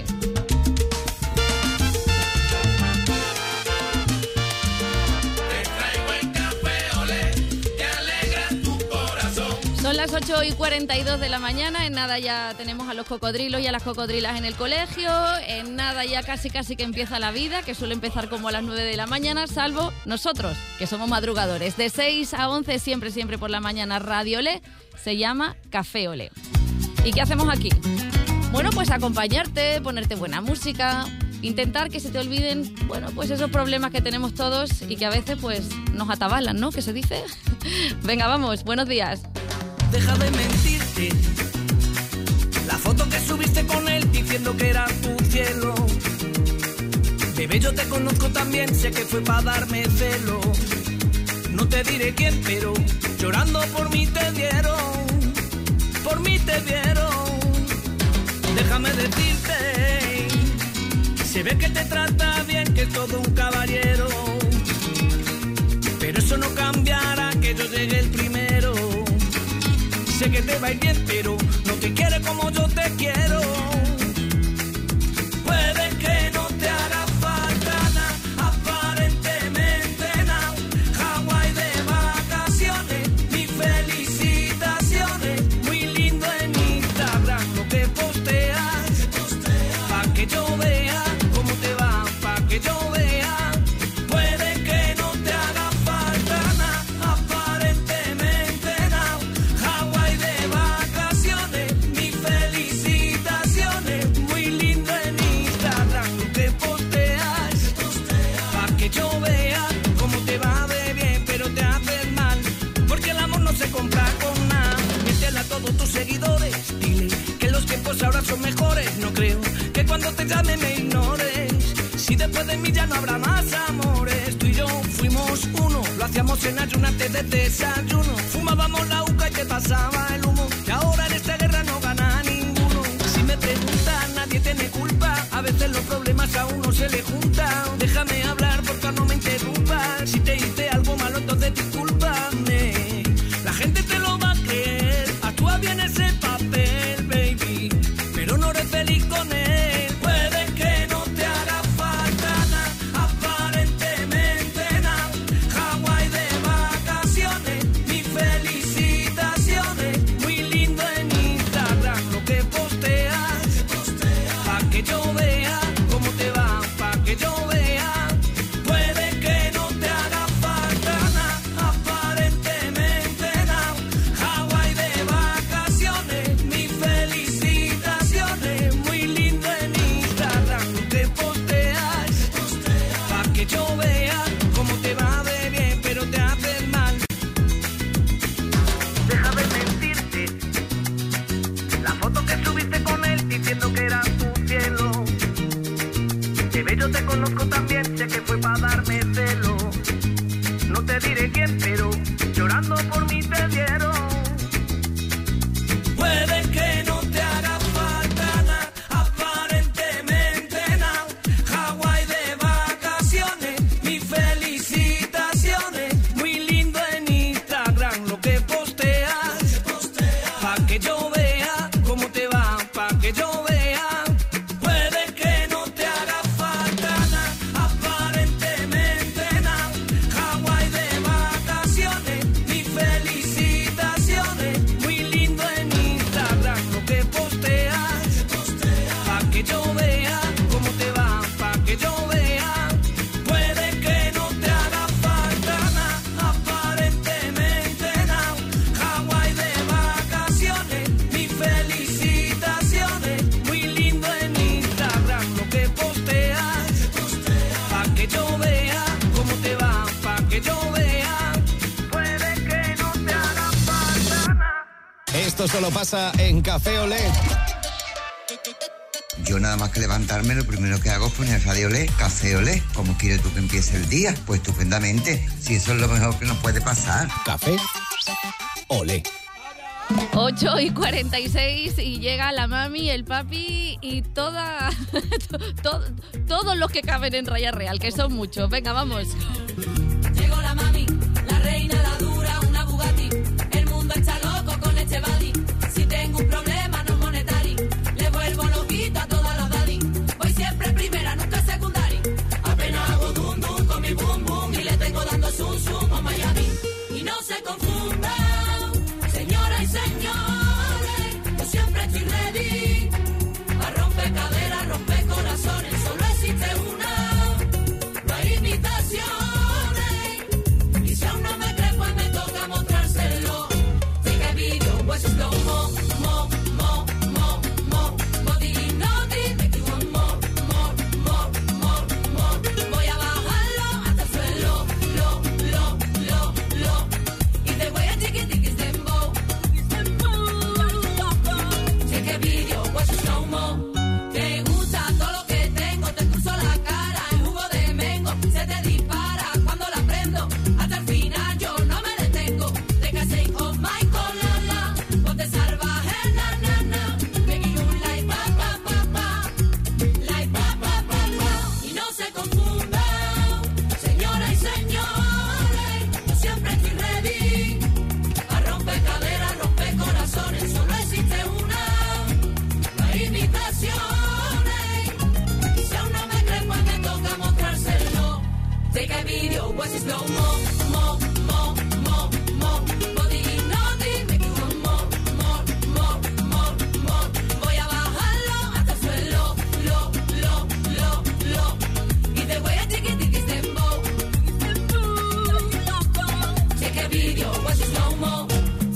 Son las ocho y cuarenta y dos de la mañana, en nada ya tenemos a los cocodrilos y a las cocodrilas en el colegio, en nada ya casi casi que empieza la vida, que suele empezar como a las nueve de la mañana, salvo nosotros, que somos madrugadores. De seis a once, siempre, siempre por la mañana, Radio Olé, se llama Café Olé. ¿Y qué hacemos aquí? Bueno, pues acompañarte, ponerte buena música, intentar que se te olviden, bueno, pues esos problemas que tenemos todos y que a veces pues nos atabalan, ¿no? ¿Qué se dice? Venga, vamos, buenos días. Deja de mentirte. La foto que subiste con él diciendo que era tu cielo. Bebé, yo te conozco también, sé que fue para darme celo. No te diré quién, pero llorando por mí te vieron. Por mí te vieron. Déjame decirte, se ve que te trata bien, que es todo un caballero. Pero eso no cambiará que yo llegue el primero. Sé que te va a ir bien, pero no te quiere como yo te quiero. Puede que no te haga falta nada, aparentemente nada. Hawái de vacaciones, mis felicitaciones. Muy lindo en Instagram lo que posteas, pa' que yo vea cómo te va, pa' que yo vea. Puede que no te haga falta nada, aparentemente nada. Hawái de vacaciones, mis felicitaciones. Muy lindo en Instagram lo que posteas, pa' que yo vea cómo te va de bien, pero te haces mal, porque el amor no se compra con nada. Métele a todos tus seguidores, dile que los tiempos ahora son mejores. No creo que cuando te llame me ignores, si después de mí ya no habrá más amores. Tú y yo fuimos uno, lo hacíamos en ayuno antes de desayuno. Fumábamos la uca y te pasaba el humo, y ahora en esta guerra no gana ninguno. Si me preguntan, nadie tiene culpa, a veces los problemas a uno se le juntan. Déjame hablar, por favor no me interrumpas. Si te hice algo malo, entonces discúlpame. La gente te lo va a creer, actúa bien ese papel, baby, pero no eres feliz con él. Puede que no te haga falta nada, aparentemente nada. Hawái de vacaciones, mis felicitaciones. Muy lindo en Instagram lo que posteas, pa' que yo vea cómo te va, pa' que yo vea. Puede que no te haga falta nada, aparentemente nada. Hawái de vacaciones, mis felicitaciones. Muy lindo en Instagram lo que posteas, pa' que yo vea cómo te va de bien, pero te haces mal. Deja de mentirte. La foto que subiste con él diciendo que era tu cielo. Bebé, yo te conozco también, sé que fue para darme celo. No te diré quién, pero llorando por mí te dieron. Puede que no te haga falta nada, aparentemente nada. Hawái de vacaciones, mis felicitaciones. Muy lindo en Instagram lo que posteas, pa' que yo vea cómo te va, pa' que yo vea. Puede que no te haga falta nada, aparentemente nada. Hawái de vacaciones, mis felicitaciones. Muy lindo en Instagram lo que posteas, pa' que yo vea cómo te va, pa' que yo vea. Puede que no te haga falta nada, aparentemente nada. Hawái de vacaciones, mis felicitaciones. Muy lindo en Instagram lo que posteas, pa' que yo vea cómo te va, pa' que yo vea. Puede que no te haga falta nada. Esto solo pasa en Café Olé. Yo nada más que levantarme, lo primero que hago es poner Radio Olé, Café Olé. ¿Cómo quieres tú que empiece el día? Pues estupendamente. Si eso es lo mejor que nos puede pasar. Café Olé. ocho y cuarenta y seis y llega la mami, el papi y toda, to, todos los que caben en Raya Real, que son muchos. Venga, vamos. Llegó la mami, la reina, la dura, una Bugatti. El mundo está loco con este body. Si tengo un problema no monetario, le vuelvo loquito a todas las daddy. Voy siempre primera, nunca secundaria. Apenas hago dum dum con mi boom boom y le tengo dando zoom zoom a Miami. Y no se confunda, señoras y señores, yo siempre estoy ready. A romper caderas, romper corazones, solo existe una, no hay imitaciones. Y si aún no me crees, pues me toca mostrárselo. Take a video, watch it slow mo, mo, mo, mo, mo. Body hypnotic, make you want more, more, more, more, more. Voy a bajarlo hasta el suelo, lo, lo, lo, lo. Y te voy a tiki tiki dembow. Take a video, watch it slow mo. Te gusta todo lo que tengo, te cruzo la cara, el jugo de mengo se te dispara cuando la prendo. Hasta el final yo no me detengo. Take a shake of my colada, ponte salvaje, na, na, na. Making you like pa, pa, pa, pa. Like pa, pa, pa, pa. Y no se confundan, señoras y señores, yo siempre estoy ready. A romper caderas, romper corazones, solo existe una, no hay imitaciones. Y si aún no me crees, pues me toca mostrárselo. Take a video, watch it slow mo, mo, mo, mo, mo. Body hypnotic, make you want more, more, more, more, more. Voy a bajarlo hasta el suelo, lo, lo, lo, lo. Y te voy a tiki tiki dembow. Take a video, watch it slow mo.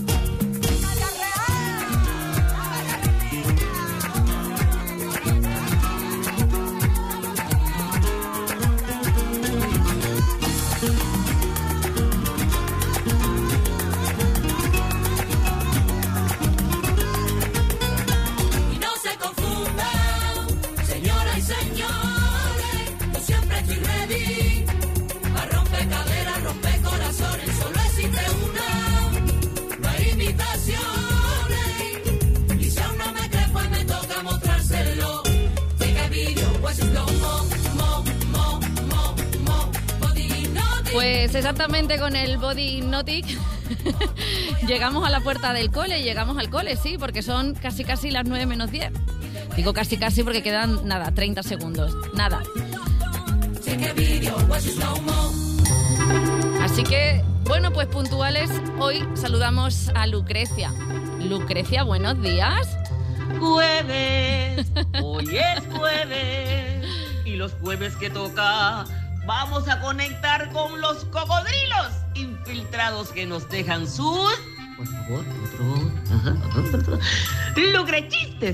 Y no se confundan, señoras y señores, yo siempre estoy ready. A romper caderas, romper corazones, solo existe una, no hay imitaciones. Y si aún no me crees, pues me toca mostrárselo. Take a video, watch it slow mo, mo, mo, mo, mo. Body hypnotic. Pues exactamente con el Body Hypnotic llegamos a la puerta del cole, llegamos al cole, sí, porque son casi casi las nueve menos diez. Digo casi casi porque quedan, nada, treinta segundos, nada. Take a video, watch it slow mo. Así que, bueno, pues puntuales, hoy saludamos a Lucrecia. Lucrecia, buenos días. Jueves, hoy es jueves y los jueves que toca vamos a conectar con los cocodrilos infiltrados que nos dejan sus... Por favor, otro... Ajá, otro, otro. Lucrechistes.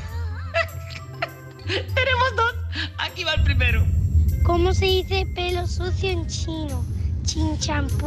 Tenemos dos. Aquí va el primero. ¿Cómo se dice pelo sucio en chino? Chinchampú.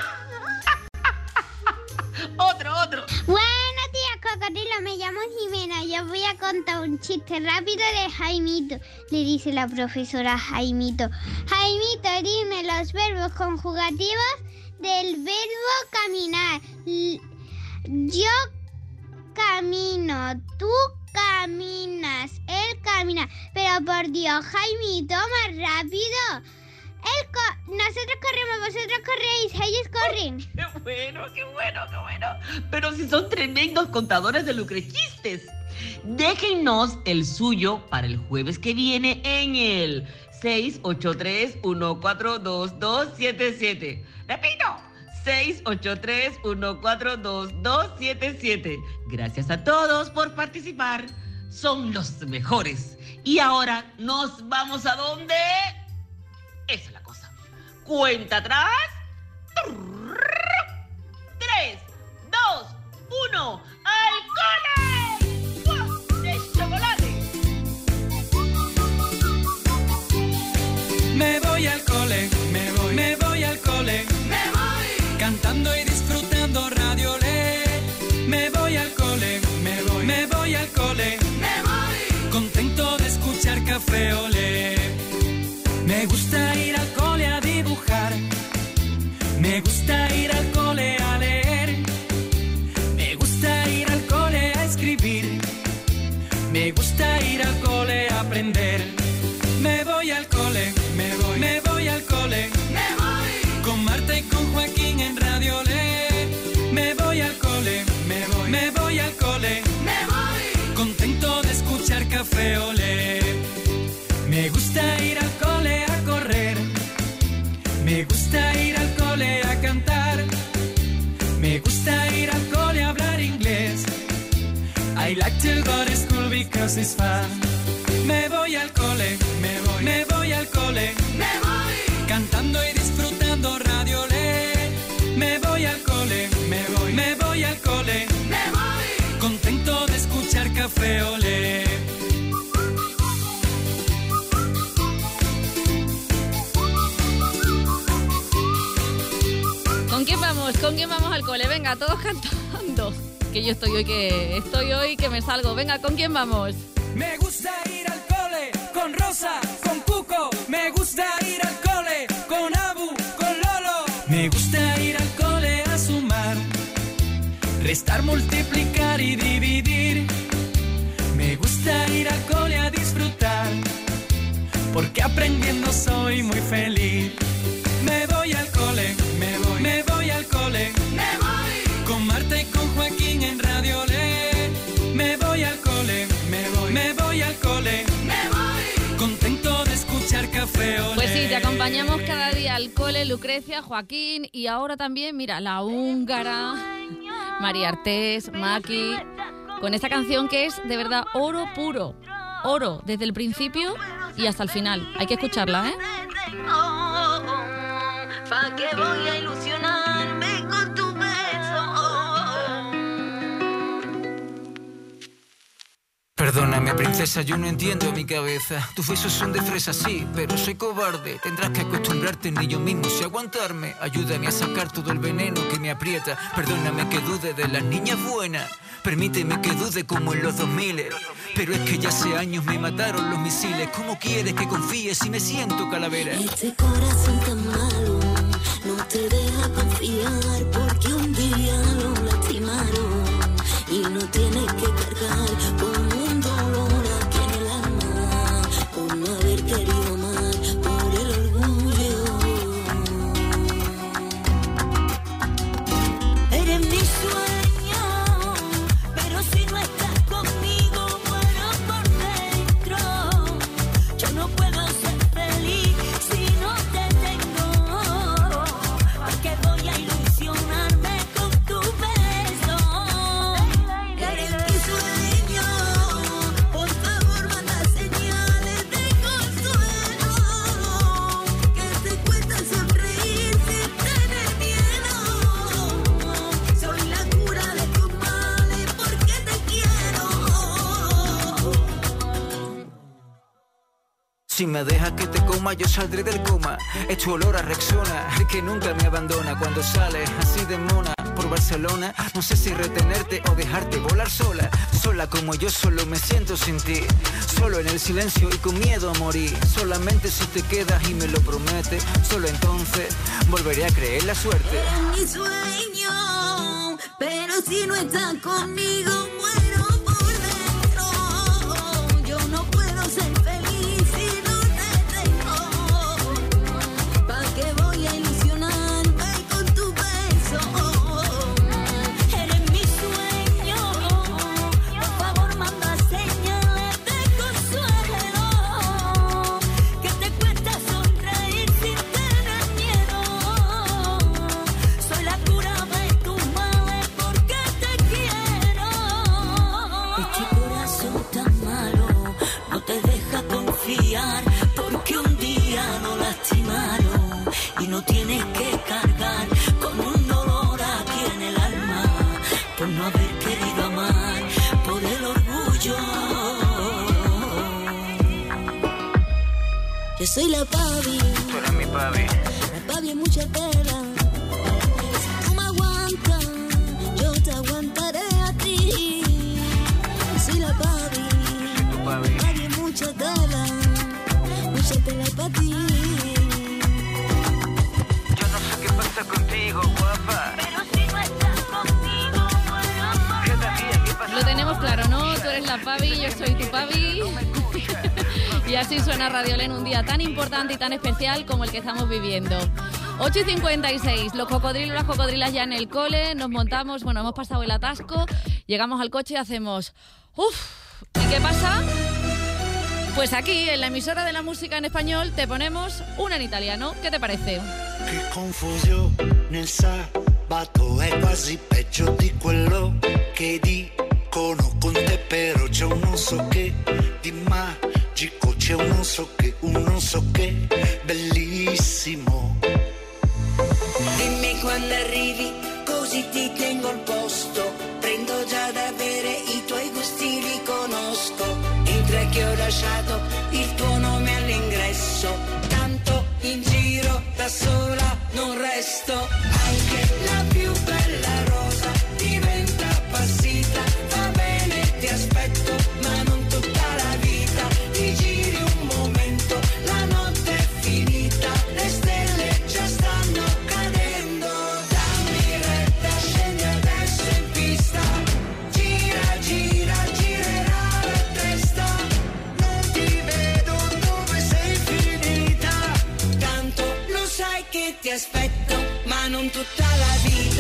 Otro, otro. Buenos días, cocodrilo. Me llamo Jimena. Yo voy a contar un chiste rápido de Jaimito. Le dice la profesora a Jaimito. Jaimito, dime los verbos conjugativos del verbo caminar. L- Yo camino, tú caminas, él camina. Pero por Dios, Jaimito, más rápido. Él co- nosotros corremos, vosotros corréis, ellos corren. ¡Qué bueno, qué bueno, qué bueno! Pero si son tremendos contadores de lucrechistes. Déjennos el suyo para el jueves que viene en el seis ocho tres, uno cuatro dos, dos siete siete. Repito, seis ocho tres, uno cuatro dos, dos siete siete. Gracias a todos por participar. Son los mejores. Y ahora nos vamos a dónde... Esa es la cosa. Cuenta atrás. Tres, dos, uno. ¡Al cole! ¡De chocolate! Me voy al cole, me voy, me voy al cole. Me voy. Cantando y disfrutando Radio Olé. Me voy al cole, me voy, me voy al cole. Me voy. Contento de café olé. Me gusta ir al cole a correr. Me gusta ir al cole a cantar. Me gusta ir al cole a hablar inglés. I like to go to school because it's fun. Me voy al cole, me voy, me voy al cole, me voy, cantando y disfrutando Radio Olé. Me voy al cole, me voy, me voy al cole, me voy, contento de escuchar Café Olé. ¿Con quién vamos? ¿Con quién vamos al cole? Venga, todos cantando. Que yo estoy hoy que estoy hoy que me salgo. Venga, ¿con quién vamos? Me gusta ir al cole con Rosa, con Cuco. Me gusta ir al cole con Abu, con Lolo. Me gusta ir al cole a sumar, restar, multiplicar y dividir. Me gusta ir al cole a disfrutar, porque aprendiendo soy muy feliz. Me voy al cole, me voy, me voy al cole, me voy, con Marta y con Joaquín en Radio Olé. Me voy al cole, me voy, me voy al cole, me voy, contento de escuchar Café Olé. Pues sí, te acompañamos cada día al cole, Lucrecia, Joaquín y ahora también, mira, la húngara, María Artés, Maki, con esta canción que es de verdad oro puro, oro desde el principio y hasta el final. Hay que escucharla, ¿eh? ¿Pa' qué voy a ilusionarme con tu beso? Perdóname, princesa, yo no entiendo mi cabeza. Tus besos son de fresa, sí, pero soy cobarde. Tendrás que acostumbrarte ni yo mismo sé aguantarme. Ayúdame a sacar todo el veneno que me aprieta. Perdóname que dude de las niñas buenas. Permíteme que dude como en los dos mil. Pero es que ya hace años me mataron los misiles. ¿Cómo quieres que confíe si me siento calavera? Este corazón tan malo no te deja confiar, porque un día lo lastimaron y no tienes que cargar con un dolor aquí en el alma por no haber querido amar, por el orgullo. Eres mi sueño, pero si no estás conmigo muero por dentro. Yo no puedo ser feliz si no te tengo. ¿Para qué voy a ilusionarme con tu beso? Eres mi sueño, por favor manda señales de consuelo, que te cuesta sonreír sin tener miedo. Soy la cura de tus males porque te quiero. Si me dejas que te coma, yo saldré del coma. Es tu olor a Rexona, el que nunca me abandona. Cuando sales así de mona por Barcelona, no sé si retenerte o dejarte volar sola. Sola como yo solo me siento sin ti, solo en el silencio y con miedo a morir. Solamente si te quedas y me lo prometes, solo entonces volveré a creer la suerte. Eres mi sueño, pero si no estás conmigo muero por dentro. Yo no puedo ser feliz si no te tengo. ¿Pa' qué voy a ilusionarme con tu beso? Eres mi sueño, por favor manda señales de consuelo, que te cuesta sonreír sin tener miedo. Soy la cura de tus males porque te quiero. Este corazón tan malo no te deja confiar, porque un día lo lastimaron y no tienes que cargar con un dolor aquí en el alma por no haber querido amar, por el orgullo. Yo soy la pavi, Tú eres mi papi. la pavi es mucha tela. Si tú me aguantas, yo te aguantaré a ti. Yo soy la pavi, Tu papi. la pavi es mucha tela, mucha tela para ti. Yo no sé qué pasa contigo, guapa. Pero si no estás conmigo, muero por dentro. Lo tenemos claro, ¿no? Tú eres la Pavi, yo soy tu Pavi. Y así suena Radio Olé en un día tan importante y tan especial como el que estamos viviendo. ocho y cincuenta y seis, los cocodrilos, las cocodrilas ya en el cole, nos montamos, bueno, hemos pasado el atasco, llegamos al coche y hacemos... ¡Uf! ¿Y qué pasa? Pues aquí, en la emisora de la música en español, te ponemos una en italiano. ¿Qué te parece? Che confusione nel sabato è quasi peggio di quello che dicono con te, però c'è un non so che di magico, c'è un non so che, un non so che bellissimo. Dimmi quando arrivi, così ti tengo al posto. Prendo già da bere, i tuoi gusti li conosco. Entra che ho lasciato il tuo nome all'ingresso. Tanto in giro da sola non resto. Anche la più bella rosa diventa appassita. Va bene, ti aspetto, ma non tutta la vita. Ti giri un momento, la notte è finita. Le stelle già stanno cadendo. Dammi retta, scendi adesso in pista. Gira, gira, girerà la testa. Non ti vedo dove sei finita. Tanto lo sai che ti aspetto, ma non tutta la vita.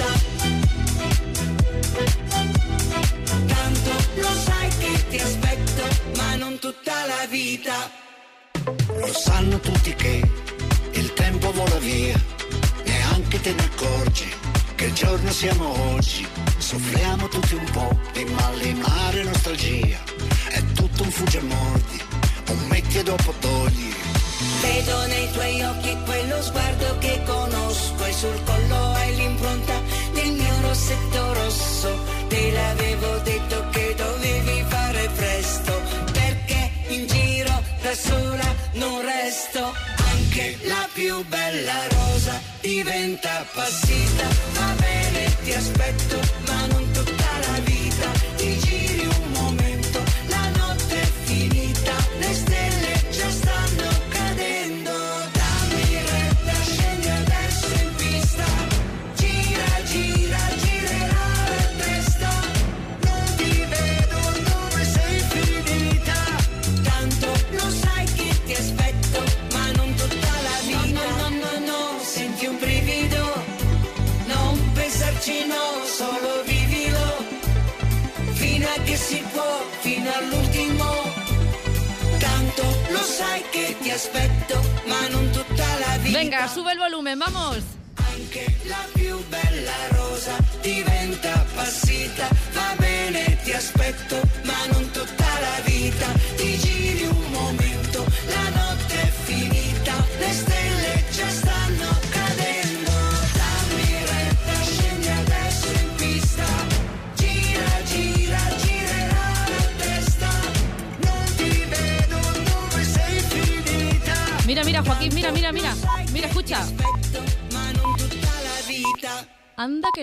Tanto lo sai che ti aspetto, ma non tutta la vita. Lo sanno tutti che il tempo vola via, neanche te ne accorgi che giorno siamo oggi. Soffriamo tutti un po' di malinare nostalgia, è tutto un fugge mordi, un metti e dopo togli. Vedo nei tuoi occhi quello sguardo che conosco e sul collo hai l'impronta del mio rossetto rosso. Te l'avevo detto che dovevi fare presto, perché in giro da sola non resto. Anche la più bella rosa diventa appassita. Va bene, ti aspetto, ma non tutta la vita. Ti giri un momento, la notte è finita. Le stelle già stanno cadendo. Dammi retta, scendi adesso in pista. Gira, gira, girerà la testa. Non ti vedo dove sei finita. Tanto lo sai che ti aspetto, ma non tutta la vita. No, no, no, no, senti un brivido. Non pensarci, no, solo vivilo. Fino a che si può, fino all'ultimo. Tanto lo sai che ti aspetto, ma non tutta la vita. Venga, sube el volumen, vamos. Anche la più bella rosa diventa appassita. Va bene, ti aspetto, ma non tutta la vita. Ti giri un momento, la notte è finita. Le stelle già stanno cadendo. Dammi retta, scendi adesso in pista. Gira, gira, girerà la testa. Non ti vedo dove sei finita. Mira, mira, Joaquín, mira, mira, mira. Mira, escucha. Ma non tutta la vita. Anda que